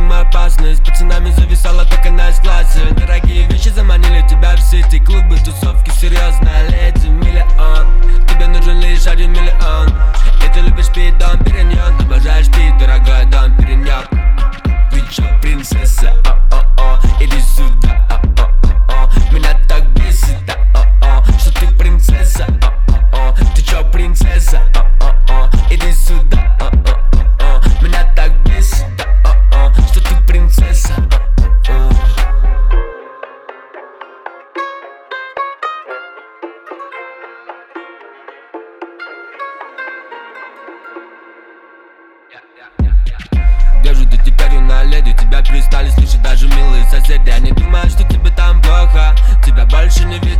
видимо опасность. С пацанами зависала только на классе. Дорогие вещи заманили тебя в сети, клубы, тусовки, серьезная леди. Миллион, тебе нужен лишь 1 миллион. И ты любишь пить дом Периньон, обожаешь пить дорогой дом Периньон. Ты чё, принцесса, иди сюда, меня так бесит, что ты принцесса, ты чё, принцесса, иди сюда, меня так бесит, что ты принцесса. Где же ты теперь, юная леди? Тебя перестали слышать даже милые соседи. Они думают, что тебе там плохо, тебя больше не видят.